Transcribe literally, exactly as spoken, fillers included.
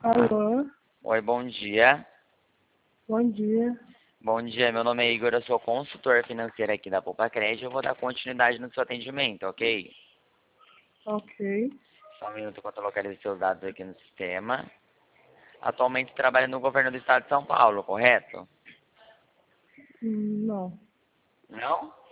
Alô, Oi, bom dia. bom dia. Bom dia, meu nome é Igor, eu sou consultor financeiro aqui da Poupa Crédito. Eu vou dar continuidade no seu atendimento, ok? Ok. Só um minuto enquanto eu localizo seus dados aqui no sistema. Atualmente trabalha no governo do estado de São Paulo, correto? Hum, Não, Não?